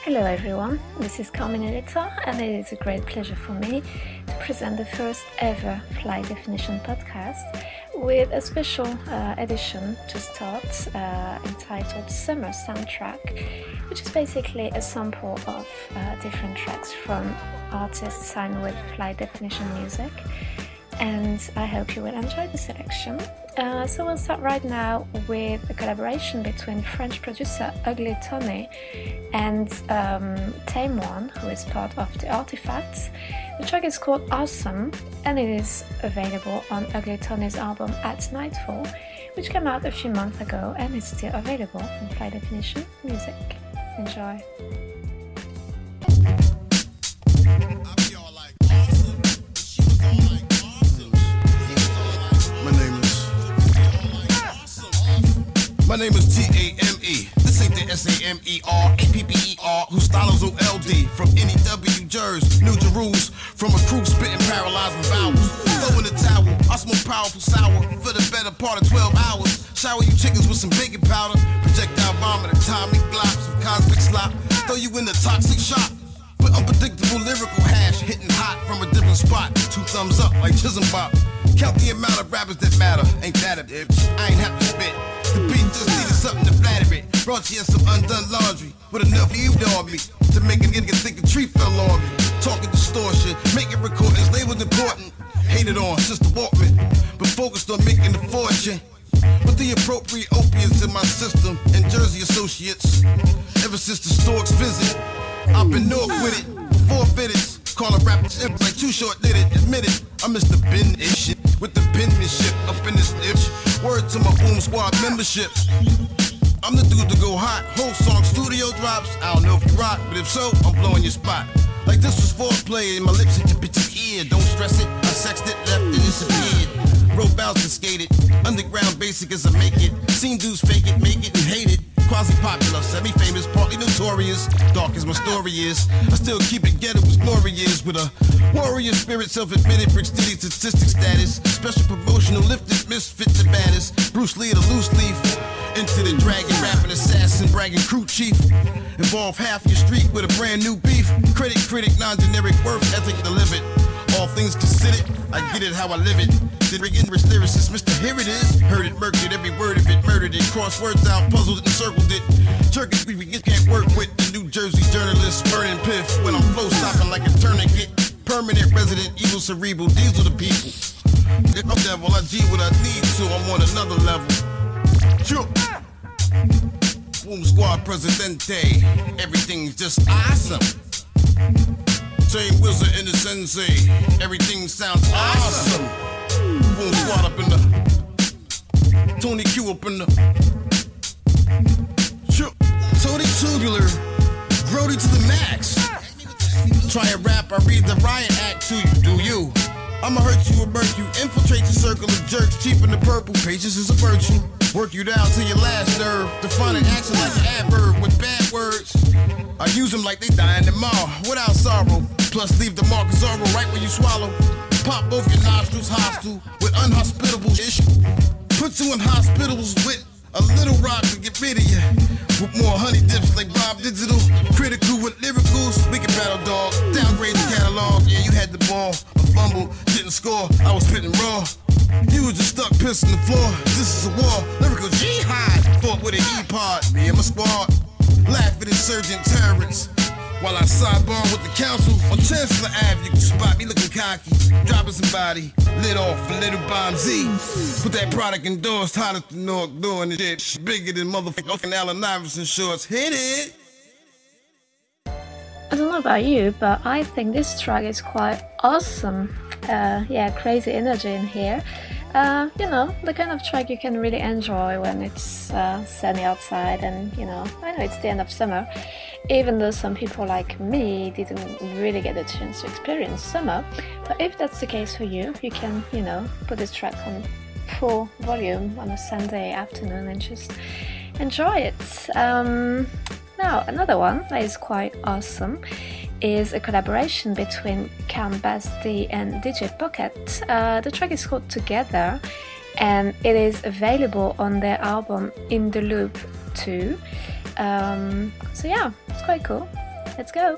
Hello everyone, this is Carmenelita and it is a great pleasure for me to present the first ever Fly Definition podcast with a special edition to start entitled Summer Soundtrack, which is basically a sample of different tracks from artists signed with Fly Definition Music, and I hope you will enjoy the selection. So we'll start right now with a collaboration between French producer Ugly Tony and Tame One, who is part of the Artifacts. The track is called Awesome and it is available on Ugly Tony's album At Nightfall, which came out a few months ago and is still available on Fly Definition Music. Enjoy. My name is T-A-M-E. This ain't the S-A-M-E-R, A-P-P-E-R, whose style is O-L-D. From N-E-W, Jersey, New Jerusalem. From a crew spitting paralyzing vowels. Throw in the towel, I smoke powerful sour for the better part of 12 hours. Shower you chickens with some baking powder. Projectile vomit, atomic glops of cosmic slop. Throw you in the toxic shop. With unpredictable lyrical hash hitting hot from a different spot. 2 thumbs up like Chisholm Bop. Count the amount of rappers that matter. Ain't that a bitch? I ain't have to spit. The beat just needed something to flatter it. Brought you in some undone laundry with enough you on me to make a nigga think a tree fell on me. Talking distortion, making recordings labeled important. Hated on Sister Walkman, but focused on making a fortune. With the appropriate opiates in my system and Jersey associates. Ever since the Storks visit, I've been north with it. Before fitteds. Call a rapper like Too Short did it, admit it. I'm Mr. Ben-ish shit with the penmanship up in this itch. Word to my Boom Squad membership. I'm the dude to go hot. Whole song studio drops. I don't know if you rock, but if so, I'm blowing your spot. Like this was foreplay and my lips hit your bitch's ear. Don't stress it. I sexed it, left it, disappeared. Road bounced and skated. Underground basic as I make it. Seen dudes fake it, make it, and hate it. Quasi-popular, semi-famous, partly notorious. Dark as my story is, I still keep it ghetto as glory is. With a warrior spirit, self-admitted, brick steady statistic status. Special promotional lifted, misfit the baddest. Bruce Lee the loose leaf. Into the dragon, rapping assassin, bragging crew chief. Involve half your street with a brand new beef. Critic, non-generic worth ethic to live it. All things considered, I get it how I live it. Did Rick English lyricist, Mr. Here it is. Heard it, murked it, every word of it, murdered it. Crossed words out, puzzled it, and circled it. Turkish we can't work with the New Jersey journalist, burning piff. When I'm flow stopping like a tourniquet. Permanent resident, evil cerebral, diesel the people. I'm devil, I G what I need to, I'm on another level. Sure. Boom Squad Presidente, everything's just awesome. Same wizard in the sensei, everything sounds awesome. Boom Squad up in the Tony Q up in the Tony Tubular, Grody to the max. Try a rap, I read the riot act to you, do you? I'ma hurt you or burn you, infiltrate your circle of jerks, cheap in the purple, patience is a virtue. Work you down to your last nerve, define an action like an adverb with bad words. I use them like they dying tomorrow, without sorrow. Plus leave the mark of sorrow right when you swallow. Pop both your nostrils hostile with unhospitable issue. Put you in hospitals with a little rock to get rid of you. With more honey dips like Bob Digital. Critical with lyricals, we can battle dog. Downgrade the catalog, yeah you had the ball. A fumble, didn't score, I was spitting raw. You was just stuck pissing the floor. This is a war, lyrical jihad. Fought with an E-pod, me and my squad. Laugh at insurgent terrorists. While I sidebar with the council, on Chancellor Ave, you can spot me looking cocky. Dropping somebody, lit off a little bomb Z. Put that product endorsed, hottest in North, doing this shit. Bigger than motherfucking Allen Iverson shorts. Hit it! I don't know about you, but I think this track is quite awesome. Crazy energy in here. The kind of track you can really enjoy when it's sunny outside and, I know it's the end of summer. Even though some people like me didn't really get a chance to experience summer. But if that's the case for you, you can, put this track on full volume on a Sunday afternoon and just enjoy it. Now, another one that is quite awesome is a collaboration between Count Bass D and DJ Pocket. The track is called Together and it is available on their album In The Loop 2. So yeah, it's quite cool. Let's go.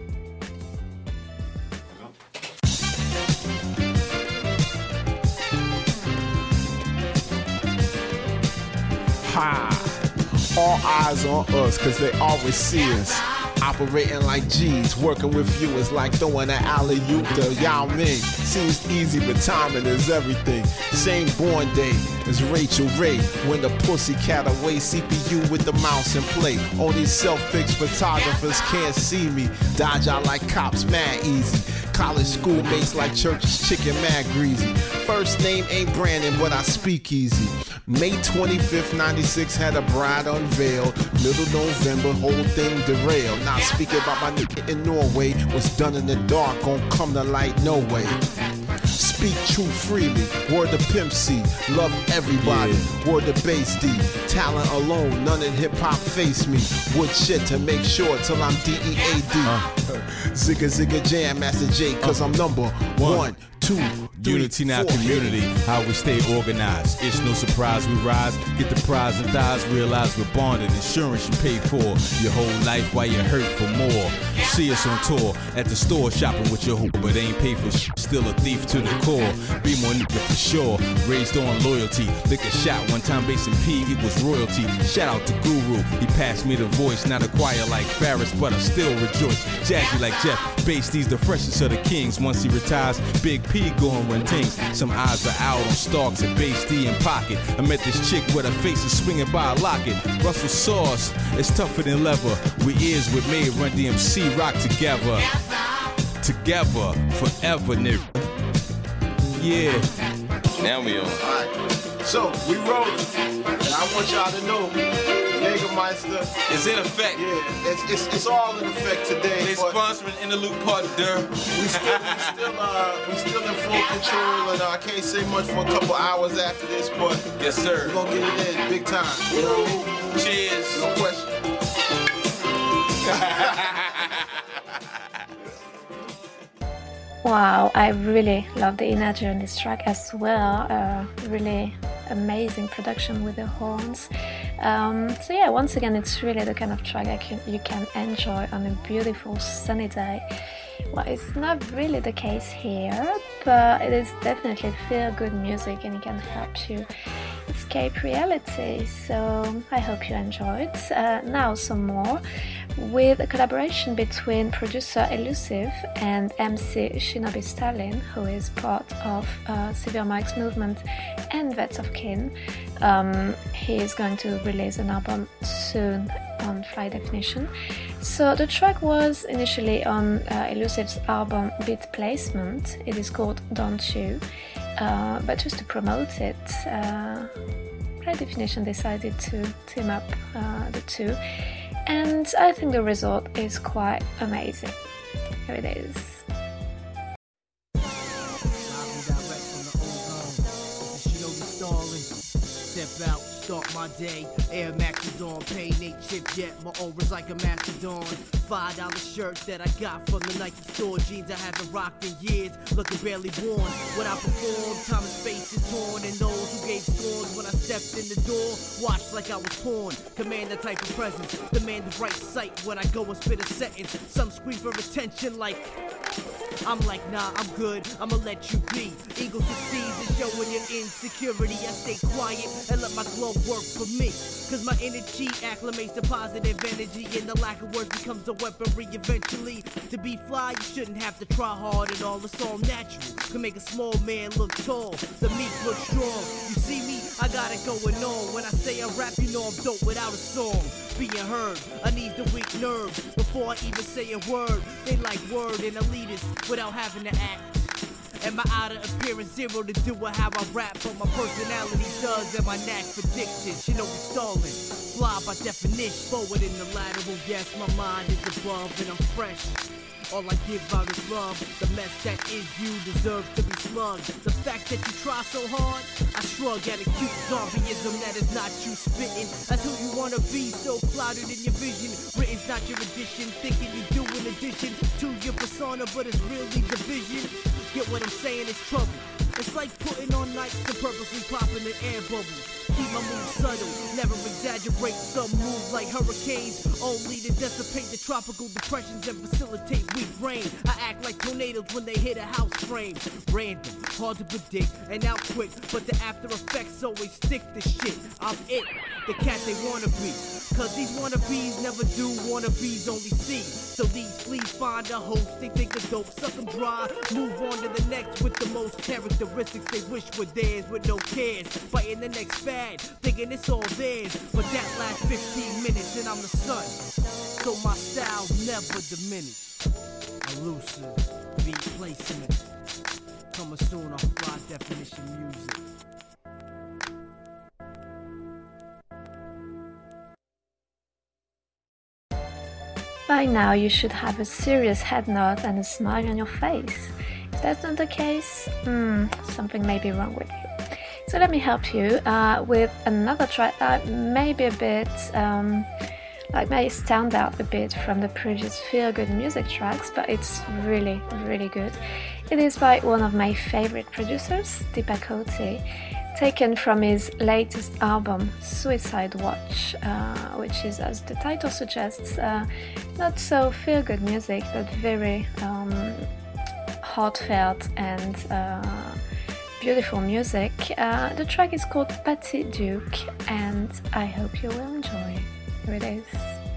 Ha! All eyes on us, cause they always see us. Operating like G's, working with you is like throwing an alley-oop to Yao Ming. Seems easy, but timing is everything. Same born day as Rachel Ray. When the pussycat away, CPU with the mouse and play. Only self-fixed photographers can't see me. Dodge out like cops, mad easy. College schoolmates like church's chicken, mad greasy. First name ain't Brandon, but I speak easy. May 25th, 96 had a bride unveiled. Middle November, whole thing derailed. Not speaking about my nigga in Norway. What's done in the dark gon' come to light no way. Speak true freely, word to Pimp C. Love everybody, word to Bass D. Talent alone, none in hip-hop face me. Wood shit to make sure till I'm DEAD. Zigga zigga jam, Master J, cause I'm number 1, 2, 3, Unity now 4. community, how we stay organized. It's no surprise we rise, get the prize and thighs, realize we're bonded. Insurance you pay for your whole life while you hurt for more. See us on tour at the store, shopping with your hoop, but ain't pay for still a thief to the core. Be more nigga for sure, raised on loyalty. Lick a shot, one time basing P equals royalty. Shout out to Guru, he passed me the voice, not a choir like Farris, but I still rejoice. Jazzy like Jeff, Bass D's the freshest of the kings. Once he retires, Big P going run things. Some eyes are out on Starks and Bass D in pocket. I met this chick with her face is swinging by a locket. Russell Sauce, it's tougher than leather. We is with me, Run DMC, rock together. Together, forever, nigga. Yeah. Now we on. Alright, so we rolling. And I want y'all to know, Jägermeister. Is it effect? Yeah, it's all in effect today. They but sponsoring Interlude Part Deux. we still in full control, and I can't say much for a couple hours after this, but Yes, sir. we're gonna get it in big time. You know what I mean? Cheers. No question. Wow, I really love the energy on this track as well. Really amazing production with the horns. So yeah, once again, it's really the kind of track you can enjoy on a beautiful sunny day. Well, it's not really the case here, but it is definitely feel-good music and it can help you escape reality. So I hope you enjoyed. Now some more with a collaboration between producer Elusive and MC Shinobi Stalin, who is part of Severe Mike's movement and Vets of Kin. He is going to release an album soon on Fly Definition. So the track was initially on Elusive's album Beat Placement. It is called Don't You, but just to promote it, Fly Definition decided to team up the two, and I think the result is quite amazing. Here it is. Step out, start my day. Air Max is on, pain ain't chipped yet. My aura's like a mastodon. $5 shirt that I got from the Nike store. Jeans I haven't rocked in years, looking barely worn. When I perform, time and space is torn. And those who gave scores when I stepped in the door watched like I was porn. Command the type of presence, demand the right sight. When I go and spit a sentence, some scream for attention like I'm like, nah, I'm good, I'ma let you be. Ego succeeds in showing your insecurity. I stay quiet and let my glow work for me. Cause my energy acclimates to positive energy, and the lack of words becomes a weaponry eventually. To be fly, you shouldn't have to try hard at all. It's all natural, can make a small man look tall, the meek look strong. You see me, I got it going on. When I say I rap, you know I'm dope without a song. Being heard, I need the weak nerves before I even say a word. They like word and elitist without having to act. And my outer appearance zero to do with how I rap, but my personality does, and my knack for diction. You know it's stalling, fly by definition. Forward in the lateral, yes, my mind is above and I'm fresh. All I give out is love. The mess that is you deserves to be slugged. The fact that you try so hard, I shrug at a cute zombieism that is not you spitting. That's who you wanna be, so clouded in your vision. Written's not your addition, thinking you do in addition to your persona, but it's really division. Get what I'm saying? It's trouble. It's like putting on nights and purposely popping the air bubbles. keep my moves subtle, never exaggerate. Some move like hurricanes, only to dissipate the tropical depressions and facilitate weak rain. I act like tornadoes when they hit a house frame. Random, hard to predict, and out quick, but the after effects always stick to shit. I'm it, the cat they wanna be. Cause these wannabes never do, wannabes only see. So these fleas find a host, they think a dope, suck them dry, move on to the next with the most characteristics they wish were theirs with no cares. Fighting the next fad, thinking it's all theirs, but that lasts 15 minutes and I'm the sun. So my style never diminished. Elusive, beat placement. Coming soon off Fly Definition Music. By now you should have a serious head nod and a smile on your face. If that's not the case, something may be wrong with you. So let me help you with another track that may be a bit, may stand out a bit from the previous feel-good music tracks, but it's really, really good. It is by one of my favorite producers, Deepak Koti, taken from his latest album, Suicide Watch, which is, as the title suggests, not so feel-good music, but very heartfelt and beautiful music. The track is called Patty Duke, and I hope you will enjoy. Here it is.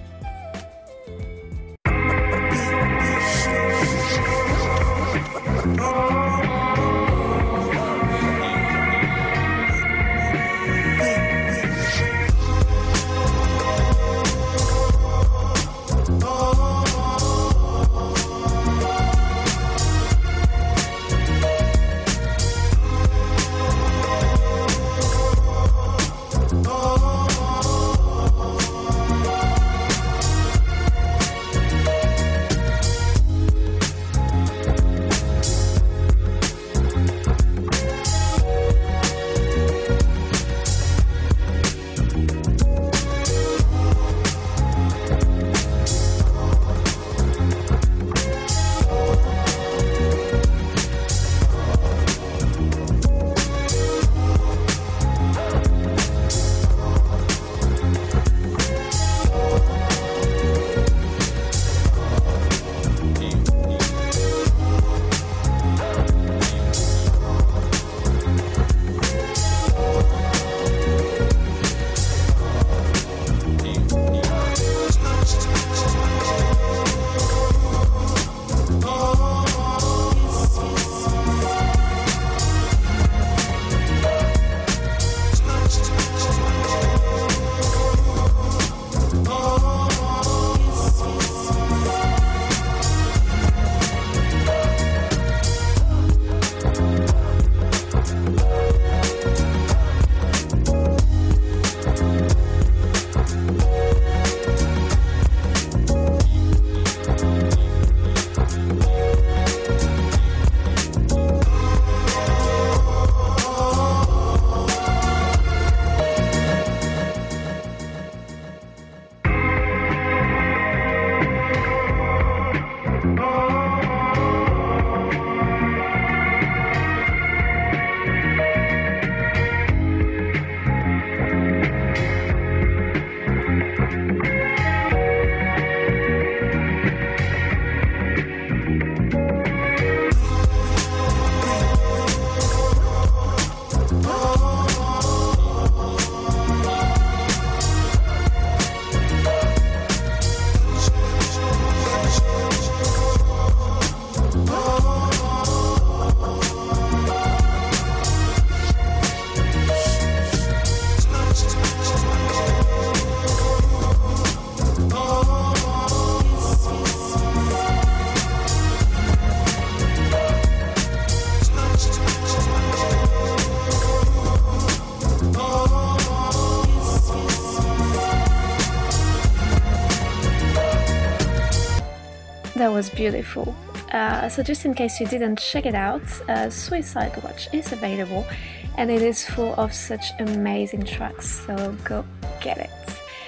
That was beautiful. So just in case you didn't check it out, Suicide Watch is available and it is full of such amazing tracks, so go get it.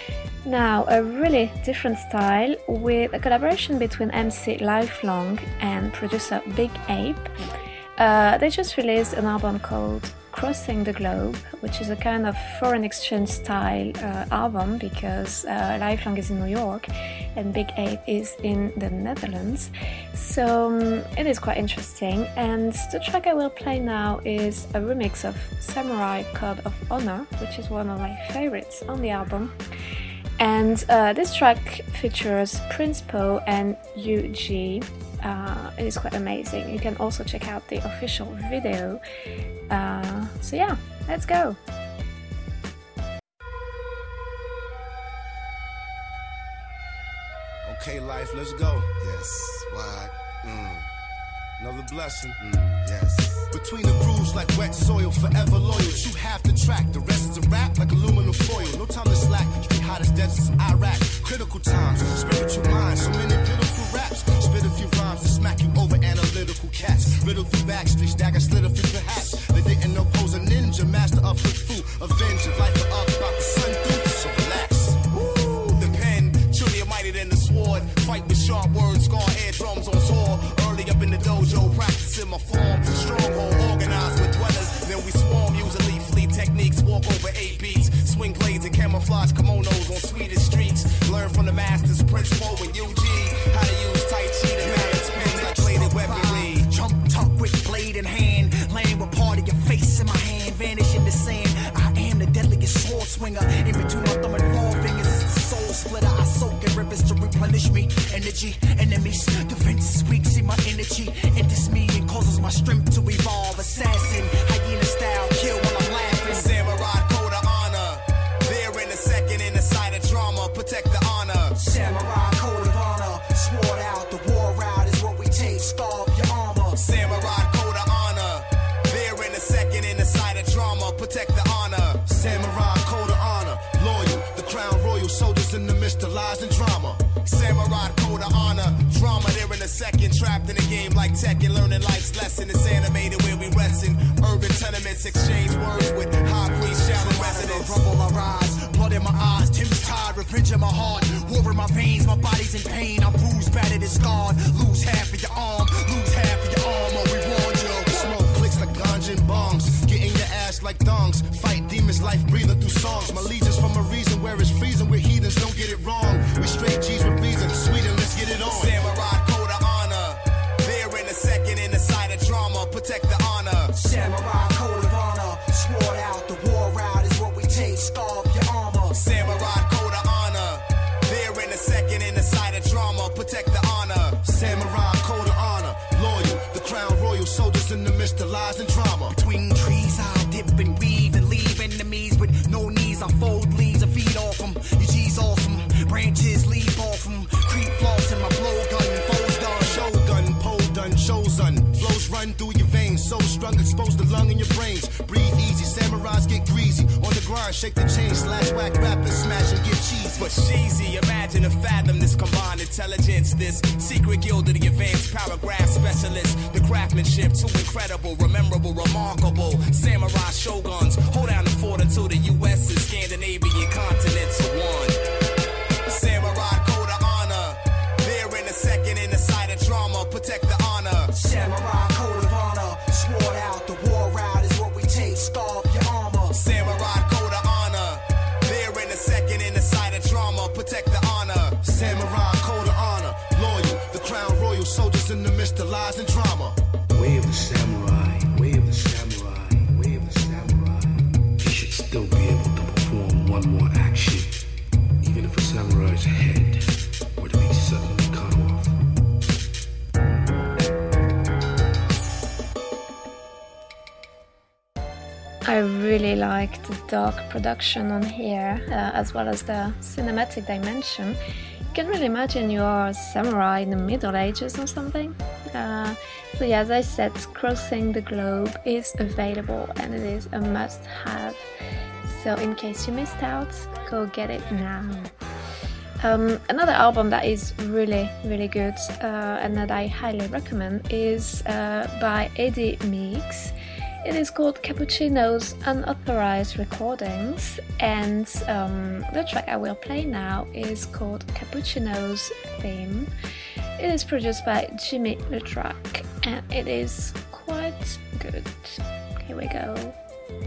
Now, a really different style with a collaboration between MC Lifelong and producer Big Ape. They just released an album called Crossing the Globe, which is a kind of foreign exchange style album, because Lifelong is in New York and Big 8 is in the Netherlands. So it is quite interesting, and the track I will play now is a remix of Samurai Code of Honor, which is one of my favorites on the album. And this track features Prince Po and UG. It is quite amazing. You can also check out the official video. So yeah, let's go. Okay, life, let's go. Yes, why? Another blessing. Yes. Between the grooves like wet soil, forever loyal. You have to track, the rest is a rap like aluminum foil. No time to slack, street hot as deserts in Iraq. Critical times, spiritual minds, so many pitiful raps. Spit a few rhymes to smack you over analytical cats. Riddle through backstreets, dagger slit a few perhaps. They didn't know pose a ninja, master of the food. Avenger, life of up, about the sun through, so relax. Woo, the pen, truly mightier than the sword. Fight with sharp words, scar eardrums on tour. Early up in the dojo, practicing my form. Stronghold organized with dwellers, then we swarm. Usually fleet techniques, walk over 8 beats. Swing blades and camouflage kimonos on Swedish streets. Learn from the masters, Prince Po and UG. How to use Tai Chi to balance pins like bladed weaponry. Jump tuck with blade in hand. Laying with part of your face in my hand. Vanish in the sand. I am the deadliest sword swinger. In between my thumb and forefingers is the soul splitter. I soak in rivers to replenish me. Energy, enemies, defense is weak. See my energy enters me and causes my strength to evolve. Assassin, hyena style, kill while I'm laughing. Samurai code of honor. There in a second in the side of drama. Protect the honor. Samurai code of honor. Sword out, the war route is what we take. Scarp your armor. Samurai code of honor. There in a second in the side of drama. Protect the honor. Samurai code of honor. Loyal, the crown royal soldiers in the midst of lies and drama. Samurai code of honor. Drama there in a second. Trapped in a game like Tekken. Learning life's lesson. It's animated where we resting. Urban tenements exchange words with high priest shouting residents. Rumble I rise, blood in my eyes, Tim's tired, revenge in my heart, war in my veins, my body's in pain, I'm bruised, battered and scarred, lose half of your arm, lose half of your armor, we warned you. Smoke clicks like ganja and bombs, getting your ass like thongs, fight demons, life breather through songs, my legions from a reason where it's freezing, we're heathens, don't get it wrong, we straight G's with reason, Sweden, let's get it on. Samurai code of honor, there in a second in the side of drama, protect the honor. Samurai code of honor, sword out, the war route is what we take, scarp your armor. Samurai code of honor, there in a second in the side of drama, protect the honor. Samurai code of honor, loyal, the crown royal soldiers in the midst of lies and drama. Between trees I dip and weave and leave enemies with no knees, I fold leaves and feed off them. Your G's awesome, branches leap off them, creep floss in my blow gun, foes done. Shogun, pole done, chosen, flows run through your veins, so strung, exposed the lung in your brains. Breathe easy, samurais get greasy, on the grind, shake the chain, slash whack rappers, smash and get cheesy. But cheesy, imagine to fathom this combined intelligence, this secret guild of the advanced paragraph specialist. The craftsmanship too incredible, rememberable, remarkable. Samurai shoguns, hold down the fortitude, the US and Scandinavian continents are one. Samurai code of honor, there in a second in the side of drama, protect the honor. Samurai code of honor, sword out, the war route is what we take, scarp your armor. Samurai code of honor, there in a second in the side of drama, protect the honor. Samurai code of honor, loyal, the crown royal soldiers in the midst of lies and drama. Way of the samurai, way of the samurai, way of the samurai. He should still be able to perform one more action, even if a samurai's head were to be suddenly cut off. I really like the dark production on here, as well as the cinematic dimension. You can really imagine you are a samurai in the Middle Ages or something. So yeah, as I said, Crossing the Globe is available and it is a must-have. So in case you missed out, go get it now. Another album that is really, really good and that I highly recommend is by Eddie Meeks. It is called Cappuccino's Unauthorized Recordings, and the track I will play now is called Cappuccino's Theme. It is produced by Jimmy LeTrack and it is quite good. Here we go.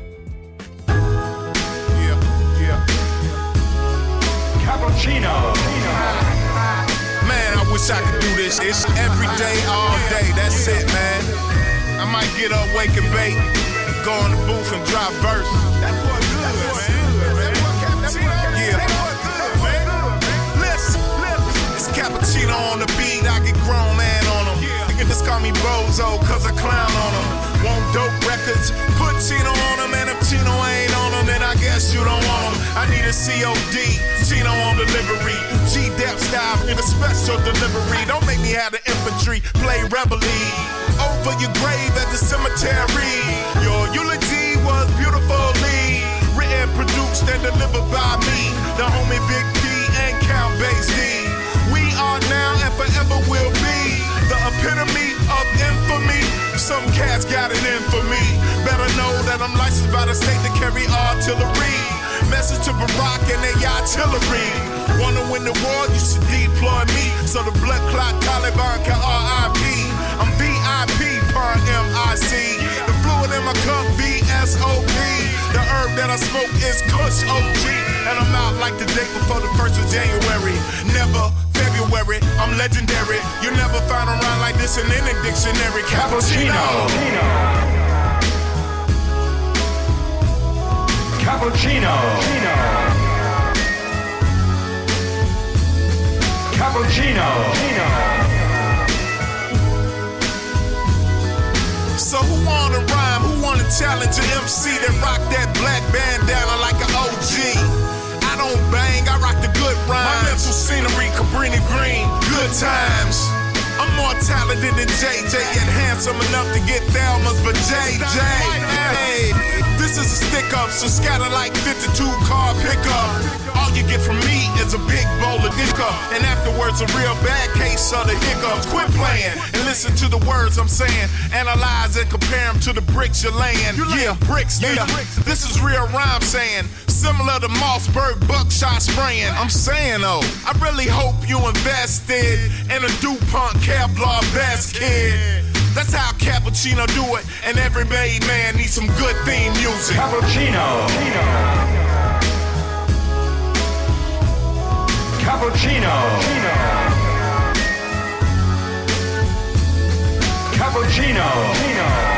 Cappuccino. Man, I wish I could do this. It's every day, all day. That's it, man. I might get up, wake and bake, go in the booth and drop verse. That boy good, man. Yeah. Listen, it's Cappuccino on the beat. I get grown man on them. Niggas just call me Bozo, cause I clown on them. Want dope records, put Chino on them. And if Chino ain't on them, then I guess you don't want them. I need a COD, Chino on delivery. G-Dep style in a special delivery. Don't make me have the infantry play Rebel-E. Over your grave at the cemetery. Your eulogy was beautifully written, produced, and delivered by me, the homie Big D and Count Bass D. We are now and forever will be the epitome of infamy. Some cats got it in for me. Better know that I'm licensed by the state to carry artillery. Message to Barack and they artillery. Wanna win the war, you should deploy me, so the blood clot Taliban can RIP. I'm VIP, pun MIC. The fluid in my cup, VSOP. The herb that I smoke is Kush OG. And I'm out like the day before the 1st of January. Never February, I'm legendary. You never find a rhyme like this in any dictionary. Cappuccino. Cappuccino. Cappuccino. So who wanna rhyme? Who wanna challenge an MC that rock that black bandana like an OG? I don't bang, I rock the good rhymes. My mental scenery, Cabrini Green, good times. I'm more talented than JJ and handsome enough to get Thelma's but JJ. Hey, this is a stick up, so scatter like 52 car pickup. All you get from me is a big bowl of hiccup, and afterwards a real bad case of the hiccups. Quit playing and listen to the words I'm saying. Analyze and compare them to the bricks you're laying. Yeah, bricks, nigga. This is real rhyme saying. Similar to Mossberg buckshot spraying. I'm saying though, I really hope you invested in a DuPont Kevlar vest, kid. That's how Cappuccino do it, and every made man needs some good theme music. Cappuccino. Cappuccino. Cappuccino.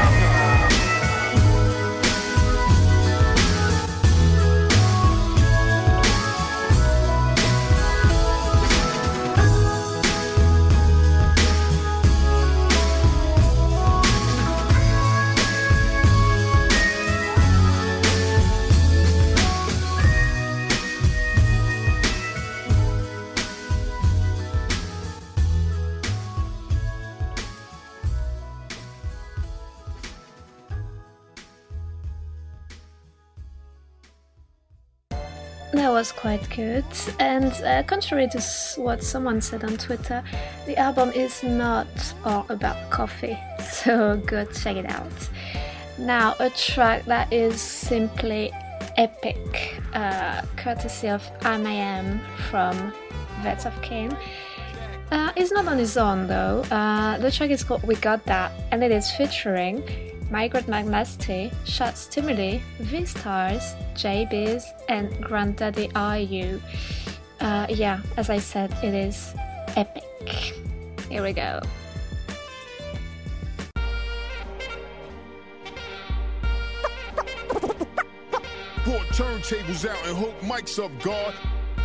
That was quite good, and contrary to what someone said on Twitter, the album is not all about coffee, so go check it out. Now, a track that is simply epic, courtesy of I'm from Vets of Cain. It's not on his own though. The track is called We Got That, and it is featuring Migrant McNasty, Shot Stimuli, V-Stars, J-Biz, and Granddaddy IU. Yeah, as I said, it is epic. Here we go. Brought turntables out and hooked mics up, God.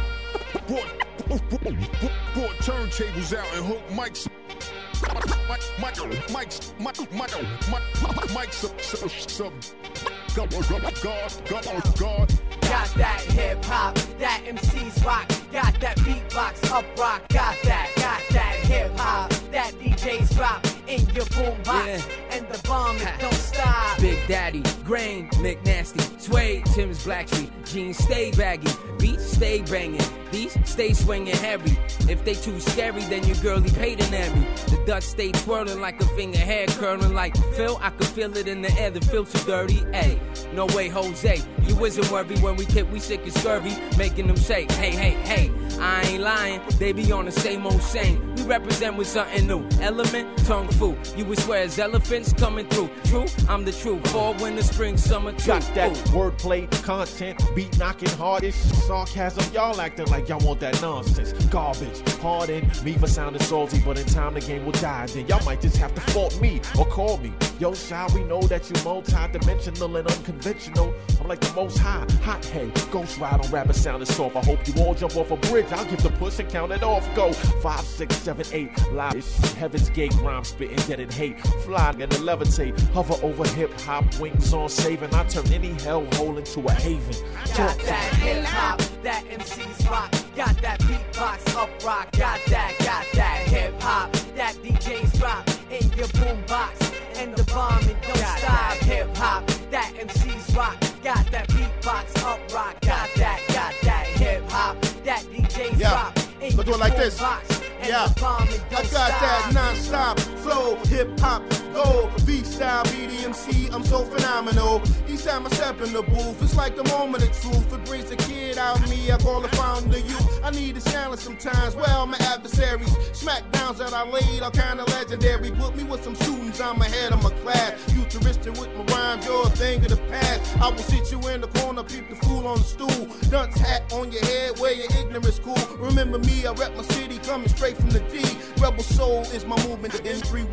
Brought turntables out and hooked mics up. God. Got that hip hop, that MC's rock, got that beatbox up rock, got that hip hop, that DJ's drop in your boombox, and the bomb don't stop. Big Daddy, Grain, McNasty, Suede, Tim's Blackstreet, jeans stay baggy, beats stay banging, these stay swinging heavy. If they too scary, then your girlie paid an Emmy. The dust stay twirling like a finger, hair curling like Phil. I can feel it in the air, the filter dirty. Ay, no way, Jose, you isn't worried when we kick, we sick and scurvy, making them say, hey, I ain't lying, they be on the same old same. We represent with something new, element, tongue fu. You would swear as elephants, It's coming through. True, I'm the truth. Fall, winter, spring, summer, too. Got that wordplay, content, beat knocking hardest. Sarcasm, y'all acting like y'all want that nonsense. Garbage, hardened, me for sounding salty, but in time the game will die. Then y'all might just have to fault me or call me. Yo, Shy, we know that you multi-dimensional and unconventional. I'm like the most high, hothead, ghost ride on rappers sounding soft. I hope you all jump off a bridge. I'll give the push and count it off. Go 5, 6, 7, 8. Live. It's Heaven's Gate, rhyme spitting, dead in hate. Fly and levitate, hover over hip hop, wings on saving. I turn any hellhole into a haven. Got that hip hop, that MC's rock. Got that beatbox up rock. Got that hip hop, that DJ's drop in your boombox. And the bomb and don't stop. Hip hop, that MC's rock. Got that beatbox up rock. Got that hip hop, that DJ's drop in your do it like this. boombox. Yeah, I got that non-stop flow, hip-hop, go, V-style, BDMC, I'm so phenomenal. Each time I step in the booth, it's like the moment of truth. It brings the kid out of me, I call the fountain of youth. I need a challenge sometimes, well, my adversaries, smackdowns that I laid are kinda legendary. Put me with some students, I'm ahead of my class. Futuristic with my rhymes, you're a thing of the past. I will sit you in the corner, peep the fool on the stool. Dunce hat on your head, where your ignorance cool. Remember me, I rep my city, coming straight from the D. Rebel Soul is my movement, the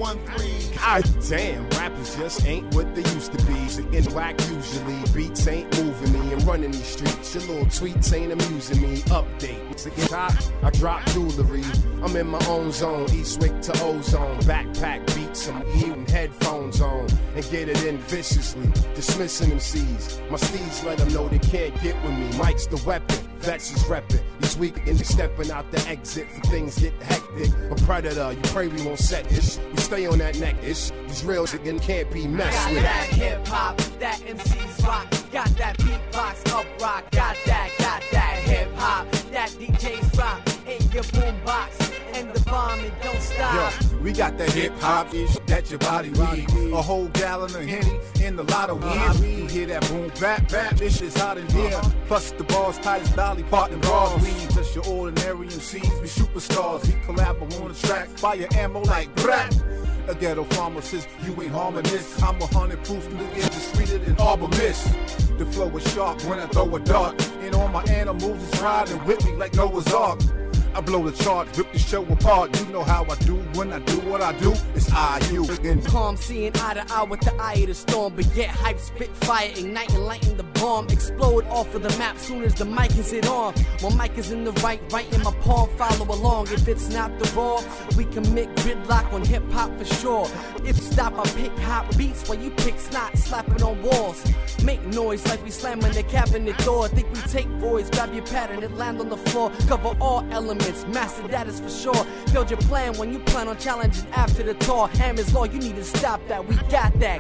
N313. God damn, rappers just ain't what they used to be. Singing whack usually, beats ain't moving me. I'm running these streets, your little tweets ain't amusing me. Update, to get hot, I drop jewelry. I'm in my own zone, Eastwick to Ozone. Backpack beats, some even headphones on. And get it in viciously, dismissing them C's. My steeds let them know they can't get with me. Mike's the weapon. Vets is reppin'. This week and stepping out the exit for things get hectic. A predator, you pray we won't set ish. We stay on that neck ish. These real chicken can't be messed with. Got that hip hop, that MC's rock. Got that beatbox up rock. Got that hip hop, that DJ's drop in your boombox. And the bomb and don't stop. Yo, we got that hip hop ish that your body need. A whole gallon of Henny in the lot of weed. You hear that boom bap bap, this shit's hot in here. Plus the bars tight as Dolly Parton bras. We ain't just your ordinary MCs, we superstars. We collab on the track, fire ammo like brat. A ghetto pharmacist, you ain't harming this. I'm 100 proof, you get distributed in Arbor Mist. The flow is sharp when I throw a dart. And all my animals is riding with me like Noah's Ark. I blow the chart, rip the show apart. You know how I do when I do what I do. It's IU. Calm, seeing eye to eye with the eye of the storm. But yet hype, spit fire, ignite and lighten the bomb. Explode off of the map soon as the mic is hit on. My mic is in the right in my palm. Follow along. If it's not the raw, we commit gridlock on hip hop for sure. If stop, I pick hot beats while you pick snot, slapping on walls. Make noise like we slamming the cabinet door. Think we take voids, grab your pattern and land on the floor. Cover all elements. Master that is for sure. Build your plan when you plan on challenging after the tour. Hammer's law, you need to stop that. We got that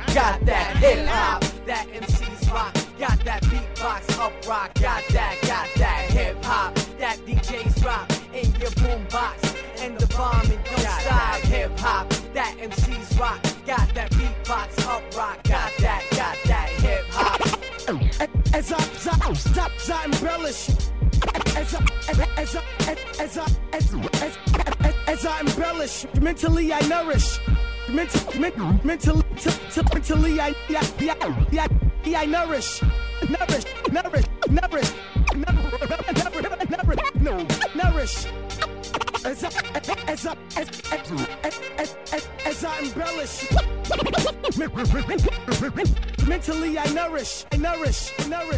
hip hop, that MC's rock. Got that beatbox up rock. Got that hip hop, that DJ's drop in your boombox. And the bomb and don't stop. Hip hop, that MC's rock. Got that beatbox up rock. Got that hip hop. As I embellish. As I embellish, mentally I nourish. Mentally I nourish. Nourish. As I embellish. Mentally I nourish. I nourish.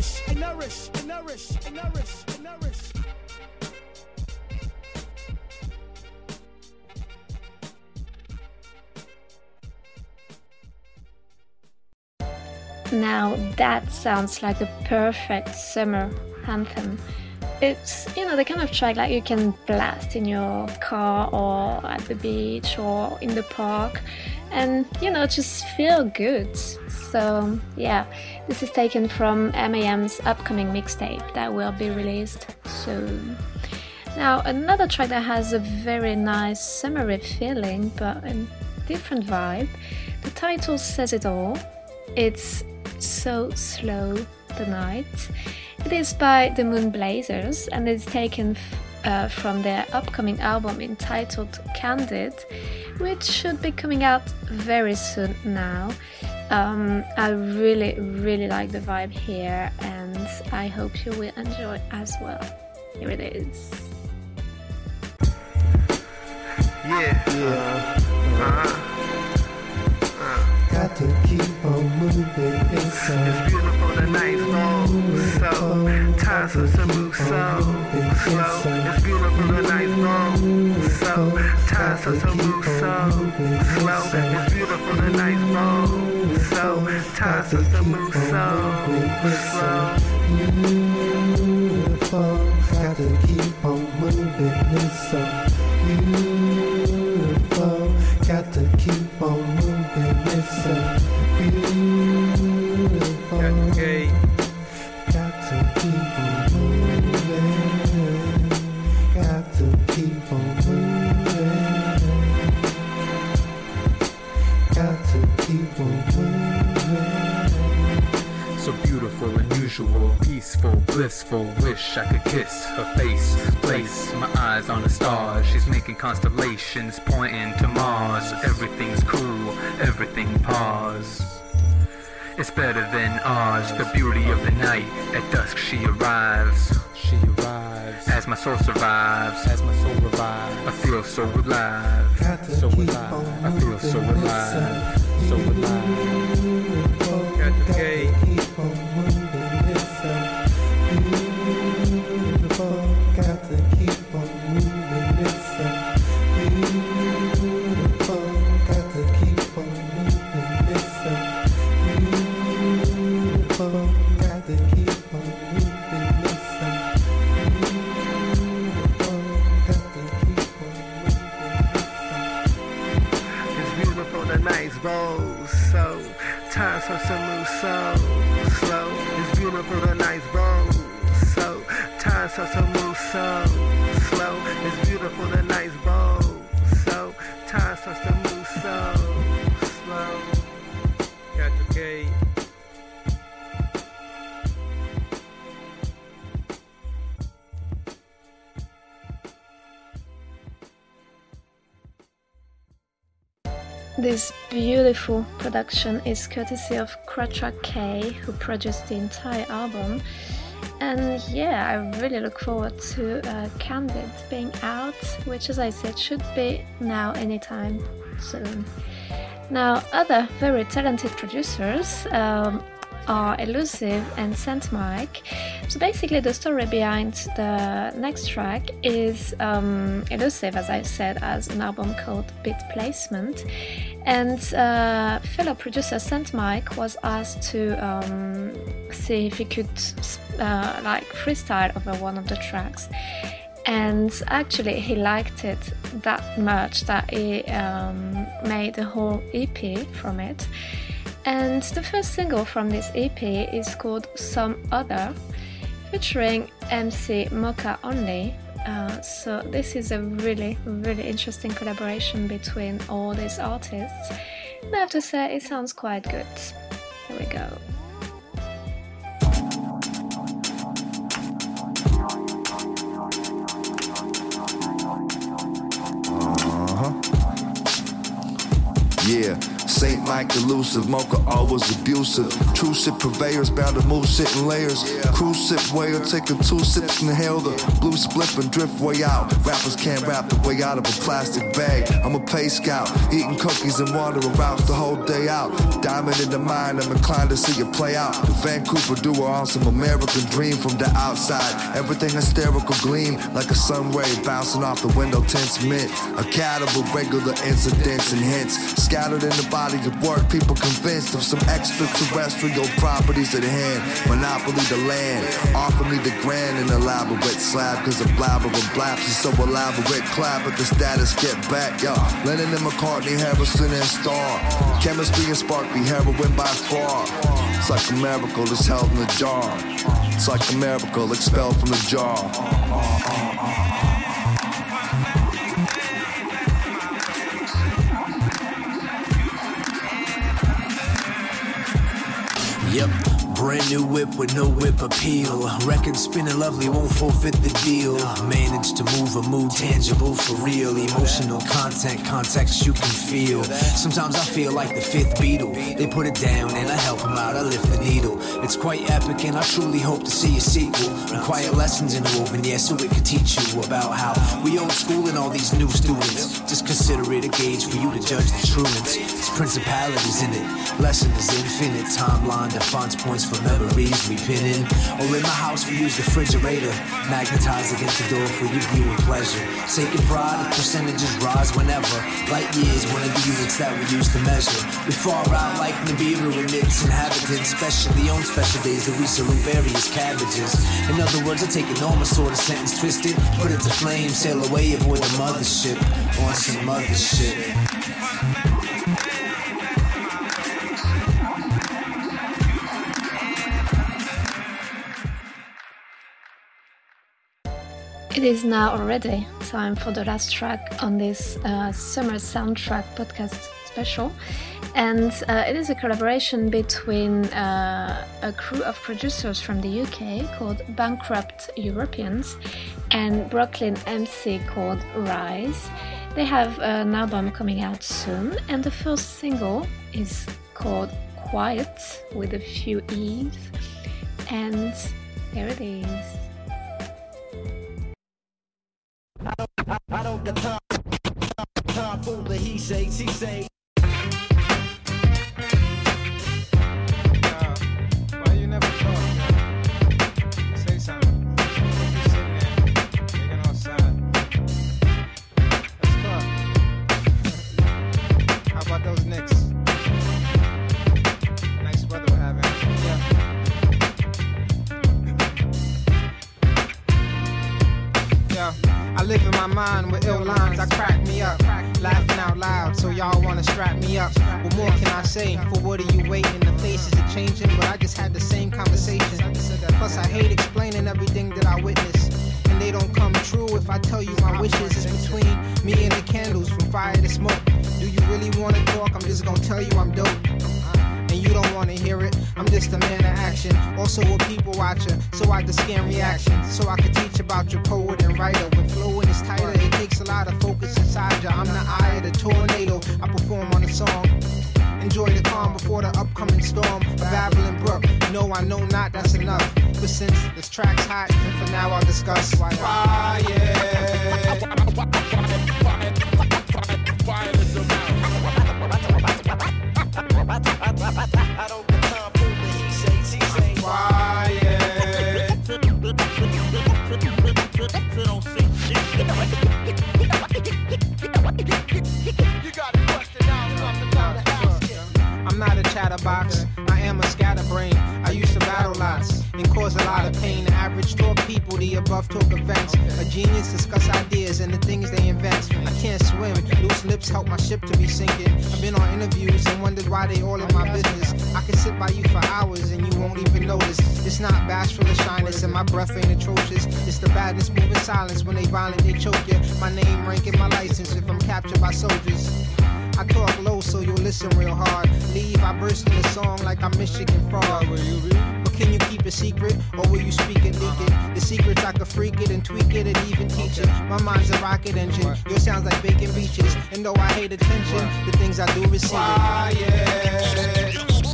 Now that sounds like the perfect summer anthem. It's, the kind of track that you can blast in your car or at the beach or in the park and, just feel good. So, yeah, this is taken from M.A.M's upcoming mixtape that will be released soon. Now, another track that has a very nice summery feeling but a different vibe. The title says it all. It's So Slow the Night. It is by the Moonblazers and it's taken from their upcoming album entitled Candid, which should be coming out very soon now. I really like the vibe here, and I hope you will enjoy as well. Here it is. Got to keep on moving. It's beautiful, the nice move, so time to move so slow. It's beautiful, the nice move, so time to move so slow. It's beautiful, the nice move, so time to move so slow. Beautiful, got to keep on moving. It's so beautiful, got to keep on moving. It's so beautiful, got to keep on moving, got to keep on moving, got to keep on moving. So beautiful, unusual, peaceful, blissful. Wish I could kiss her face, place my eyes on the stars. She's making constellations pointing to Mars. Everything's cool, everything pause. It's better than ours, the beauty of the night. At dusk she arrives. As my soul survives. I feel so alive. I feel so alive. So alive. Got the gate. Keep on moving, it's so beautiful. Got to keep on moving, it's so beautiful. Got to keep on moving, it's so beautiful. Got to keep on moving, it's so beautiful. Got to keep on moving, it's beautiful, the nice rolls, so time so move so slow. It's beautiful, the nice bow. So time so move so slow. It's beautiful, the nice bow. So time so move so slow. Got the gate. This beautiful production is courtesy of Quatra K, who produced the entire album. And yeah, I really look forward to Candid being out, which, as I said, should be now anytime soon. Now, other very talented producers are Elusive and Saint Mike. So basically the story behind the next track is Elusive, as I said, has an album called Beat Placement, and fellow producer Saint Mike was asked to see if he could like freestyle over one of the tracks, and actually he liked it that much that he made a whole EP from it. And the first single from this EP is called Some Other, featuring MC Mocha Only. So this is a really interesting collaboration between all these artists. And I have to say, it sounds quite good. Here we go. Yeah, Saint Mike elusive, Mocha always abusive. True sip purveyors bound to move shit in layers. Cruise sip whale, taking 2 sips, inhale the blue split and drift way out. Rappers can't rap the way out of a plastic bag. I'm a pay scout, eating cookies and water routes the whole day out. Diamond in the mind, I'm inclined to see it play out. The Vancouver duo on some American dream from the outside. Everything hysterical gleam like a sun ray bouncing off the window tints mint. A catable regular incidents and hints. Scattered in the body of work, people convinced of some extraterrestrial properties at hand. Monopoly the land, offer me the grand and elaborate slab, cause a blabber of blaps is so elaborate. Clap at the status, get back, yo. Lennon and McCartney, Harrison and Starr. Chemistry and sparkly heroin by far. It's like a miracle that's held in a jar. It's like a miracle expelled from the jar. Yep, Brand new whip with no whip appeal. Record spinning lovely, won't forfeit the deal. Managed to move a mood tangible for real. Emotional content, context you can feel. Sometimes I feel like the fifth Beatle. They put it down and I help them out, I lift the needle. It's quite epic and I truly hope to see a sequel. And quiet lessons interwoven, yeah, so it could teach you about how we old school and all these new students. Just consider it a gauge for you to judge the truants. There's principalities in it, lesson is infinite. Timeline defines points for memories we pin in. Or in my house we use the refrigerator, magnetized against the door for your viewing pleasure. Sacred pride, if percentages rise whenever. Light years, one of the units that we use to measure. We far out like Nibiru and its inhabitants, especially on special days that we salute various cabbages. In other words, I take a normal sort of sentence, twist it, put it to flame, sail away aboard the mothership, on some other shit. It is now already time for the last track on this summer soundtrack podcast special, and it is a collaboration between a crew of producers from the UK called Bankrupt Europeans and Brooklyn MC called Rise. They have an album coming out soon, and the first single is called Quiet with a few E's, and here it is. I don't got time for the he say, she say. Why you never talk? Say something. Just sitting there, taking outside. Let's talk. How about those Knicks? Nice weather we're having. Yeah. I live in my mind with ill lines that crack me up. Laughing out loud, so y'all wanna strap me up. What more can I say? For what are you waiting? The faces are changing, but I just had the same conversation. Plus I hate explaining everything that I witness, and they don't come true if I tell you my wishes. It's between me and the candles, from fire to smoke. Do you really wanna talk? I'm just gonna tell you I'm dope. You don't wanna hear it, I'm just a man of action. Also a people watcher, so I just scan reactions. So I could teach about your poet and writer. When flowing is tighter, it takes a lot of focus inside you. I'm the eye of the tornado, I perform on a song. Enjoy the calm before the upcoming storm. A babbling brook, no I know not, that's enough. But since this track's hot, and for now I'll discuss why. I don't got time for the he say, she say. Quiet. Don't say shit. You gotta bust it down, something down the house. I'm not a chatterbox, I am a scatterbrain. I used to battle lots and cause a lot of pain. The average talk people, the above talk events. A genius discuss ideas and the things they invent. I can't swim, loose lips help my ship to be sinking. I've been on interviews and wondered why they all in my business. I can sit by you for hours and you won't even notice. It's not bashful or shyness and my breath ain't atrocious. It's the badness moving silence when they violently choke you. My name, rank, and my license if I'm captured by soldiers. I talk low so you'll listen real hard. Leave, I burst in a song like I'm Michigan Frog. But can you keep it secret, or will you speak it, leak it? The secrets I could freak it and tweak it and even teach it. My mind's a rocket engine, yours sounds like vacant beaches. And though I hate attention, the things I do receive it.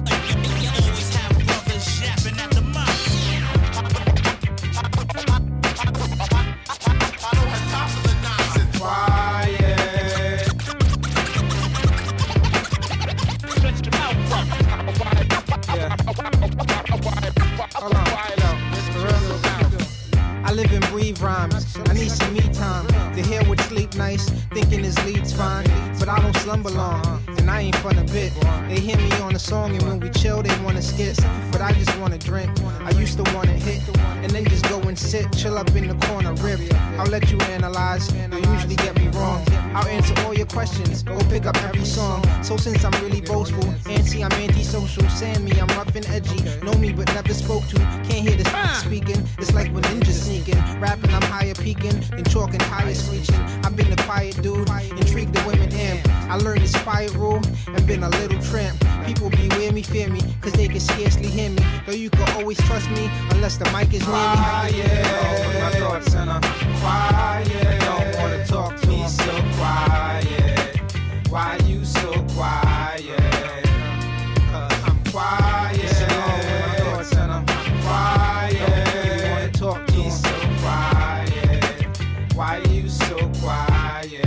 I live and breathe rhymes. I need some me time. The hair would sleep nice, thinking his lead's fine. But I don't slumber long, and I ain't fun a bit. They hear me on a song, and when we chill, they wanna skip. But I just wanna drink. I used to wanna hit, and then just go and sit, chill up in the corner, rip. I'll let you analyze. You usually get me wrong. I'll answer all your questions. Go pick up every song. So since I'm really boastful, antsy, I'm antisocial. Saying me, I'm rough and edgy. Know me, but never spoke to. Can't hear this speaking. It's like when ninjas sneaking. Rapping, I'm higher peaking than chalk and tires screeching. I've been the quiet dude, intrigued the women amp. I learned this quiet rule and been a little tramp. People beware me, fear me, cause they can scarcely hear me. Though you can always trust me unless the mic is near me. Quiet, my thoughts and I'm quiet. Don't wanna talk to me, so quiet. Why you so quiet? Cause I'm quiet. My thoughts and I'm quiet. Don't really wanna talk to me, so quiet. Why you so quiet?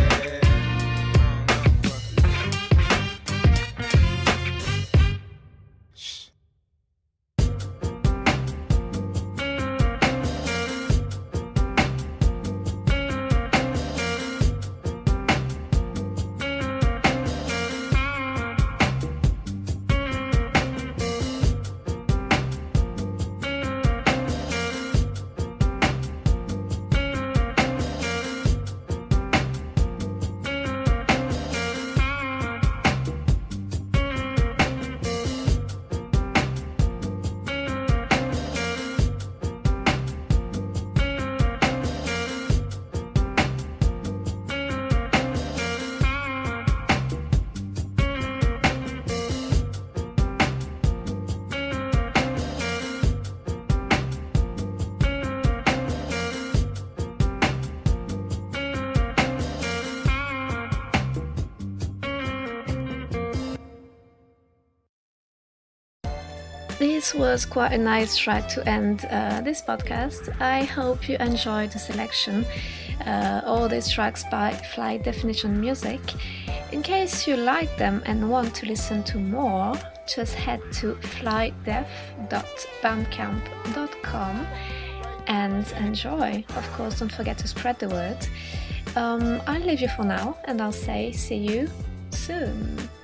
This was quite a nice track to end this podcast. I hope you enjoyed the selection. All these tracks by Fly Definition Music. In case you like them and want to listen to more, just head to flydef.bandcamp.com and enjoy. Of course, don't forget to spread the word. I'll leave you for now and I'll say see you soon.